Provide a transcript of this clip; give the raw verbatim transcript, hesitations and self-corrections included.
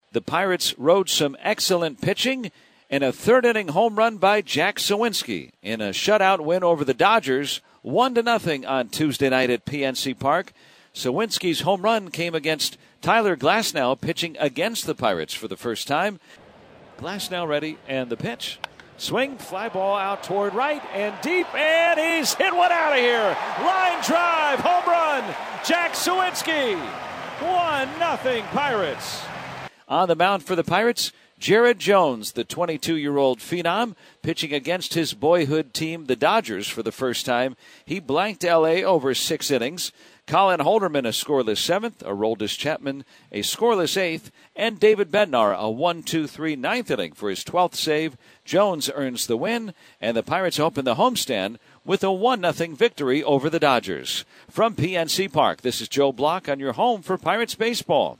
The Pirates rode some excellent pitching and a third-inning home run by Jack Suwinski in a shutout win over the Dodgers, one to nothing on Tuesday night at P N C Park. Suwinski's home run came against Tyler Glasnow, pitching against the Pirates for the first time. Glasnow ready, and the pitch. Swing, fly ball out toward right and deep, and he's hit one out of here. Line drive, home run, Jack Suwinski. one nothing Pirates. On the mound for the Pirates, Jared Jones, the twenty-two-year-old phenom, pitching against his boyhood team, the Dodgers, for the first time. He blanked L A over six innings. Colin Holderman, a scoreless seventh, Aroldis Chapman, a scoreless eighth, and David Bednar, a one two three ninth inning for his twelfth save. Jones earns the win, and the Pirates open the homestand with a one nothing victory over the Dodgers. From P N C Park, this is Joe Block on your home for Pirates baseball.